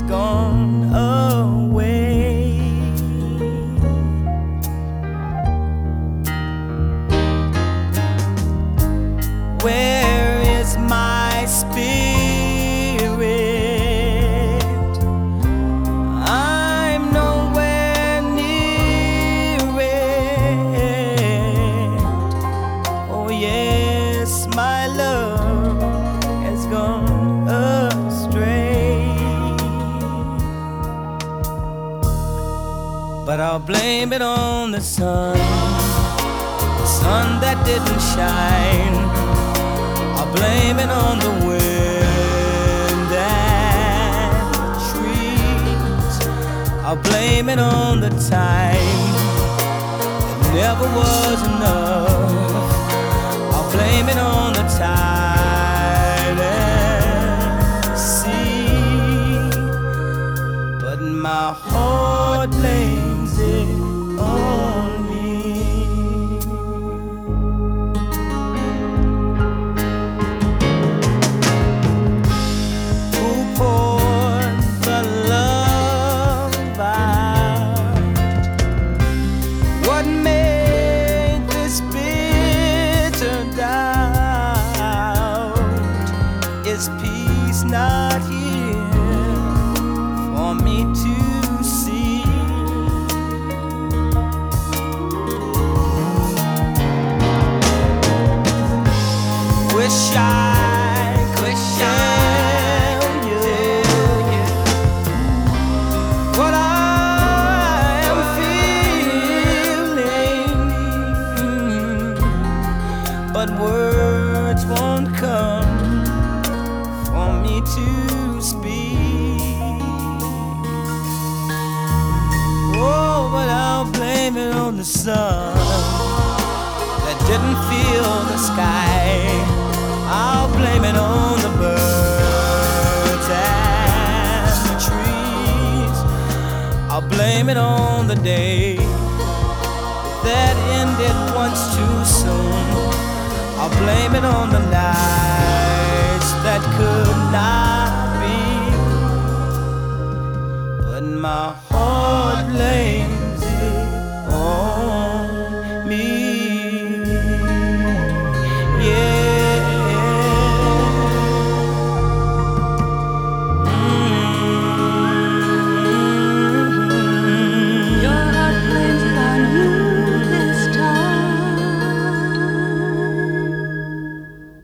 gone away. Where is my spirit? I'm nowhere near it. Oh yes, my love has gone astray. But I'll blame it on the sun that didn't shine. I'll blame it on the wind and the trees. I'll blame it on the time it never was enough. I'll blame it on the tide and the sea. But my heart blames it on me. Is peace not here for me to see? Wish I could tell you what I am feeling, but words won't come for me to speak. Oh, but I'll blame it on the sun that didn't feel the sky. I'll blame it on the birds and the trees. I'll blame it on the day that ended once too soon. I'll blame it on the nights that could not be. But my